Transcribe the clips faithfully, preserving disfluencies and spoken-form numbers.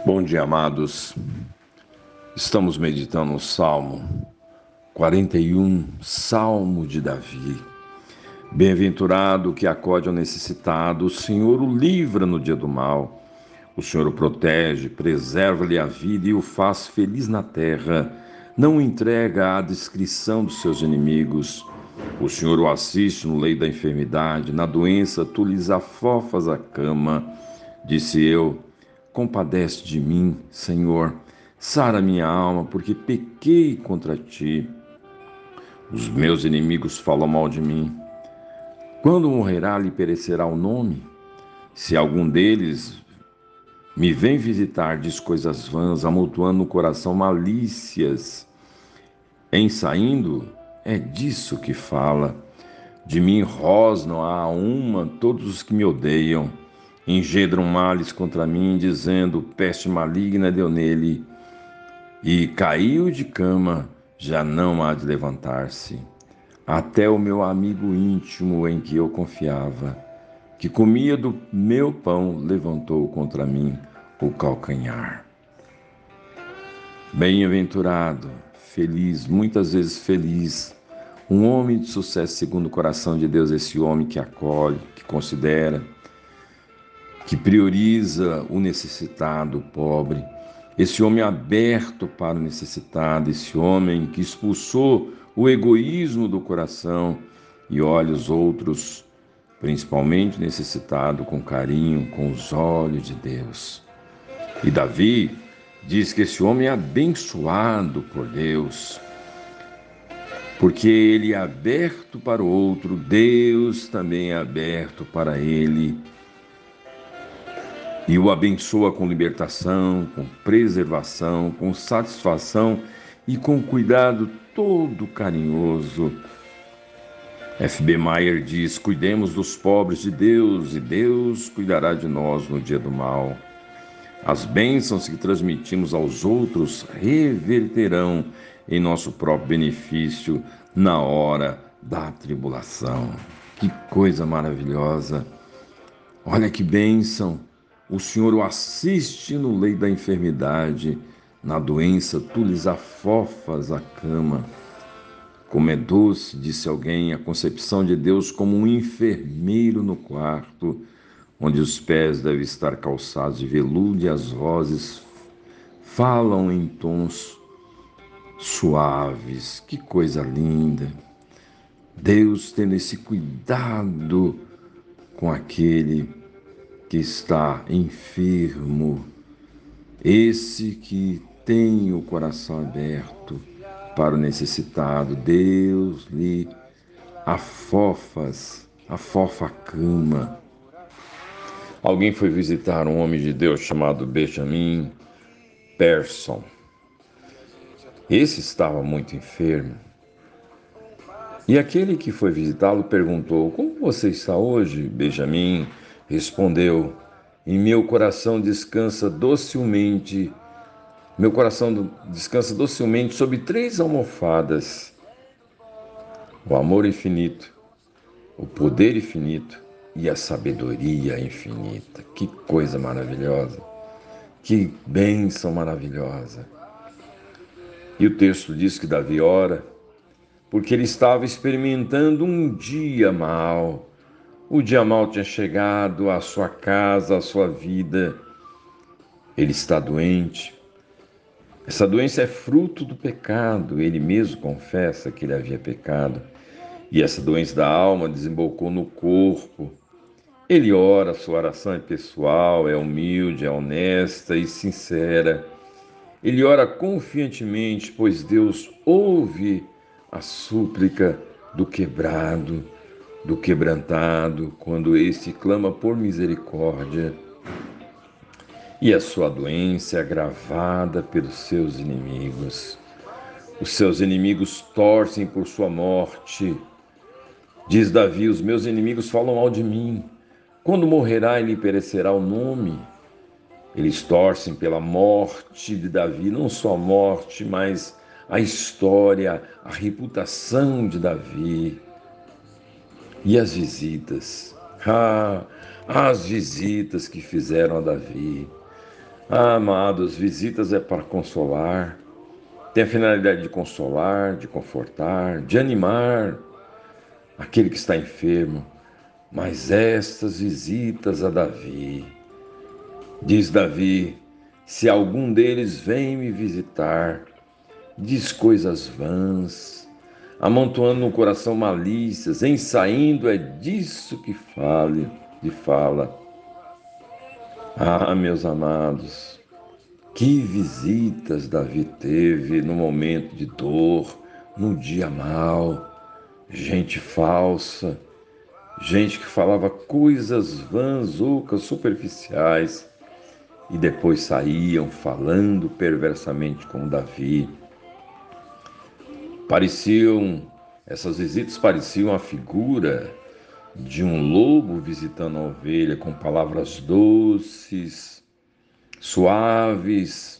Bom dia, amados. Estamos meditando no Salmo quarenta e um, Salmo de Davi. Bem-aventurado que acode ao necessitado, o Senhor o livra no dia do mal. O Senhor o protege, preserva-lhe a vida e o faz feliz na terra. Não o entrega à discrição dos seus inimigos. O Senhor o assiste no leito da enfermidade, na doença tu lhes afofas a cama. Disse eu: compadece de mim, Senhor, sara minha alma, porque pequei contra ti. Os meus inimigos falam mal de mim. Quando morrerá, lhe perecerá o nome? Se algum deles me vem visitar, diz coisas vãs, amontoando no coração malícias. Em saindo, é disso que fala. De mim rosnam a uma todos os que me odeiam. Engendram males contra mim, dizendo: peste maligna deu nele. E caiu de cama, já não há de levantar-se. Até o meu amigo íntimo em que eu confiava, que comia do meu pão, levantou contra mim o calcanhar. Bem-aventurado, feliz, muitas vezes feliz, um homem de sucesso segundo o coração de Deus, esse homem que acolhe, que considera, que prioriza o necessitado, o pobre, esse homem aberto para o necessitado, esse homem que expulsou o egoísmo do coração e olha os outros, principalmente necessitado, com carinho, com os olhos de Deus. E Davi diz que esse homem é abençoado por Deus, porque ele é aberto para o outro, Deus também é aberto para ele. E o abençoa com libertação, com preservação, com satisfação e com cuidado todo carinhoso. F B Meyer diz: cuidemos dos pobres de Deus e Deus cuidará de nós no dia do mal. As bênçãos que transmitimos aos outros reverterão em nosso próprio benefício na hora da tribulação. Que coisa maravilhosa! Olha que bênção! O Senhor o assiste no leito da enfermidade, na doença tu lhes afofas a cama. Como é doce, disse alguém, a concepção de Deus como um enfermeiro no quarto, onde os pés devem estar calçados de veludo e as vozes falam em tons suaves. Que coisa linda! Deus tendo esse cuidado com aquele que está enfermo, esse que tem o coração aberto para o necessitado, Deus lhe afofas, afofa a cama. Alguém foi visitar um homem de Deus chamado Benjamin Persson. Esse estava muito enfermo. E aquele que foi visitá-lo perguntou: como você está hoje, Benjamin? Respondeu: em meu coração descansa docilmente, meu coração descansa docilmente sobre três almofadas: o amor infinito, o poder infinito e a sabedoria infinita. Que coisa maravilhosa! Que bênção maravilhosa! E o texto diz que Davi ora porque ele estava experimentando um dia mau. O dia mau tinha chegado à sua casa, à sua vida. Ele está doente. Essa doença é fruto do pecado. Ele mesmo confessa que ele havia pecado. E essa doença da alma desembocou no corpo. Ele ora, sua oração é pessoal, é humilde, é honesta e sincera. Ele ora confiantemente, pois Deus ouve a súplica do quebrado, do quebrantado, quando este clama por misericórdia. E a sua doença é agravada pelos seus inimigos. Os seus inimigos torcem por sua morte. Diz Davi: os meus inimigos falam mal de mim. Quando morrerá, ele perecerá o nome. Eles torcem pela morte de Davi, não só a morte, mas a história, a reputação de Davi. E as visitas? Ah, as visitas que fizeram a Davi. Ah, amados, visitas é para consolar, tem a finalidade de consolar, de confortar, de animar aquele que está enfermo. Mas estas visitas a Davi, diz Davi, se algum deles vem me visitar, diz coisas vãs, amontoando no coração malícias, em saindo é disso que fale, de fala. Ah, meus amados, que visitas Davi teve no momento de dor, no dia mau, gente falsa, gente que falava coisas vãs, ocas, superficiais, e depois saíam falando perversamente como Davi. Pareciam, essas visitas pareciam a figura de um lobo visitando a ovelha com palavras doces, suaves,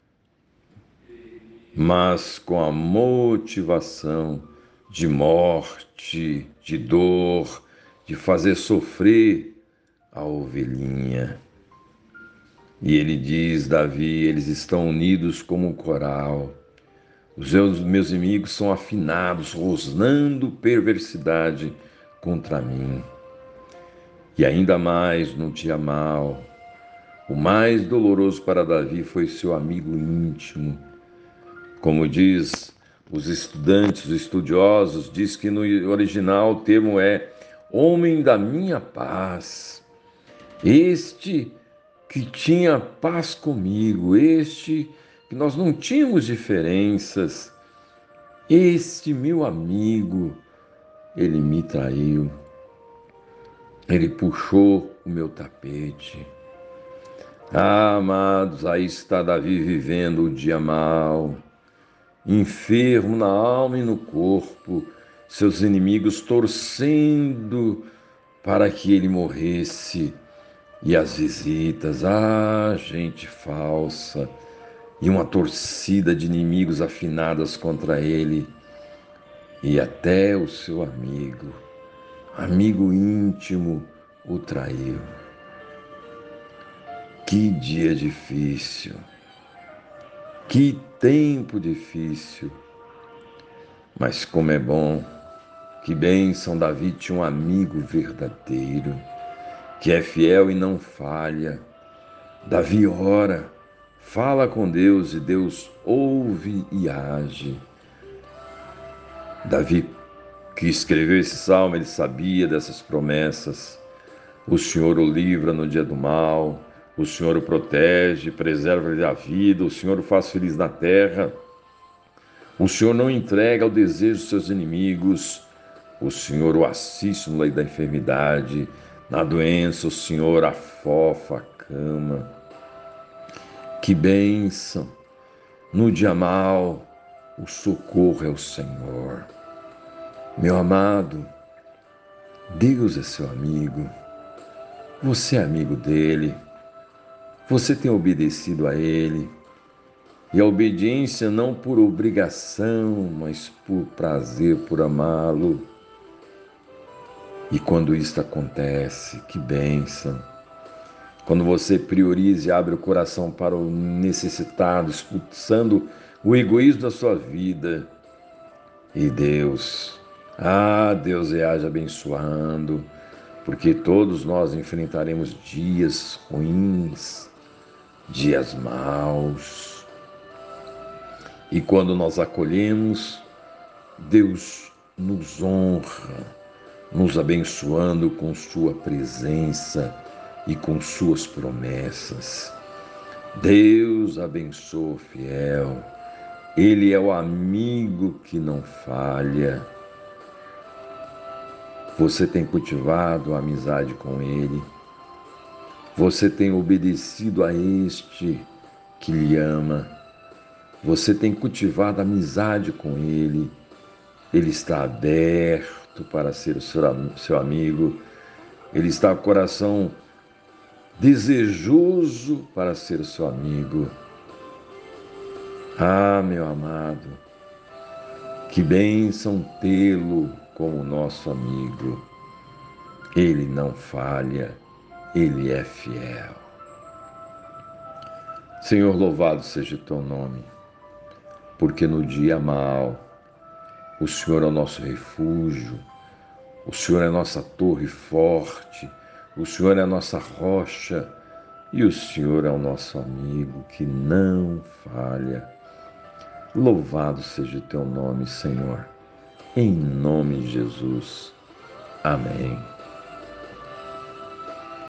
mas com a motivação de morte, de dor, de fazer sofrer a ovelhinha. E ele diz, Davi, eles estão unidos como um coral. Os meus, meus inimigos são afinados, rosnando perversidade contra mim. E ainda mais no dia mau, o mais doloroso para Davi foi seu amigo íntimo. Como diz os estudantes, os estudiosos, diz que no original o termo é homem da minha paz. Este que tinha paz comigo, este que nós não tínhamos diferenças, este meu amigo, ele me traiu, ele puxou o meu tapete. Ah, amados, aí está Davi vivendo o dia mau, enfermo na alma e no corpo, seus inimigos torcendo para que ele morresse. E as visitas, ah, gente falsa, e uma torcida de inimigos afinadas contra ele, e até o seu amigo, amigo íntimo, o traiu. Que dia difícil, que tempo difícil, mas como é bom, que bênção, Davi tinha um amigo verdadeiro, que é fiel e não falha. Davi ora, fala com Deus e Deus ouve e age. Davi, que escreveu esse salmo, ele sabia dessas promessas. O Senhor o livra no dia do mal, o Senhor o protege, preserva-lhe a vida, o Senhor o faz feliz na terra. O Senhor não entrega ao desejo dos seus inimigos, o Senhor o assiste no leito da enfermidade, na doença o Senhor afofa a cama. Que bênção! No dia mau, o socorro é o Senhor. Meu amado, Deus é seu amigo, você é amigo dele, você tem obedecido a ele, e a obediência não por obrigação, mas por prazer, por amá-lo. E quando isto acontece, que bênção! Quando você prioriza e abre o coração para o necessitado, expulsando o egoísmo da sua vida, e Deus, ah, Deus reage abençoando, porque todos nós enfrentaremos dias ruins, dias maus. E quando nós acolhemos, Deus nos honra, nos abençoando com sua presença e com suas promessas. Deus abençoa o fiel. Ele é o amigo que não falha. Você tem cultivado a amizade com ele. Você tem obedecido a este que lhe ama. Você tem cultivado amizade com ele. Ele está aberto para ser o seu, seu amigo. Ele está com o coração desejoso para ser o seu amigo. Ah, meu amado, que bênção tê-lo como nosso amigo. Ele não falha, ele é fiel. Senhor, louvado seja o teu nome, porque no dia mau, o Senhor é o nosso refúgio, o Senhor é a nossa torre forte, o Senhor é a nossa rocha e o Senhor é o nosso amigo que não falha. Louvado seja o teu nome, Senhor, em nome de Jesus. Amém.